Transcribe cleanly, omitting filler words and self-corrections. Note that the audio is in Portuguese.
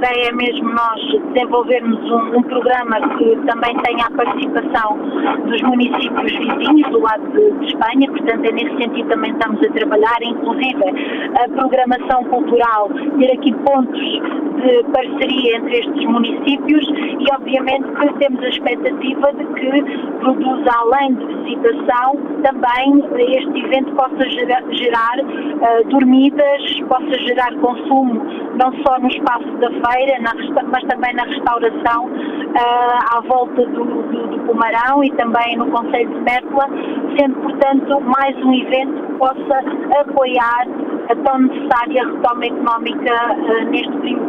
ideia é mesmo nós desenvolvermos um programa que também tenha a participação dos municípios vizinhos do lado de Espanha, portanto é nesse sentido também estamos a trabalhar, inclusive a programação cultural, ter aqui pontos de parceria entre estes municípios e obviamente que temos a expectativa de que produza, além de visitação, também este evento possa gerar dormidas, possa gerar consumo não só no espaço da feira, mas também na restauração à volta do Pomarão e também no concelho de Mértola, sendo portanto mais um evento que possa apoiar a tão necessária retoma económica neste primeiro